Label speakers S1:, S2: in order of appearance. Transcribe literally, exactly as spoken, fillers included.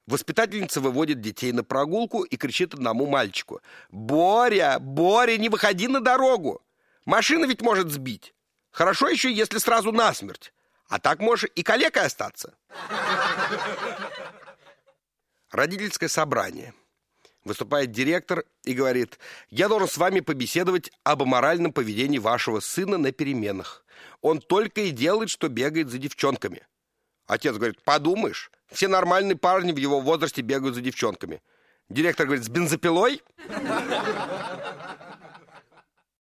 S1: Воспитательница выводит детей на прогулку и кричит одному мальчику: «Боря, Боря, не выходи на дорогу! Машина ведь может сбить. Хорошо еще, если сразу насмерть. А так можешь и калекой остаться». Родительское собрание. Выступает директор и говорит: «Я должен с вами побеседовать об аморальном поведении вашего сына на переменах. Он только и делает, что бегает за девчонками». Отец говорит: «Подумаешь, все нормальные парни в его возрасте бегают за девчонками». Директор говорит: «С бензопилой?»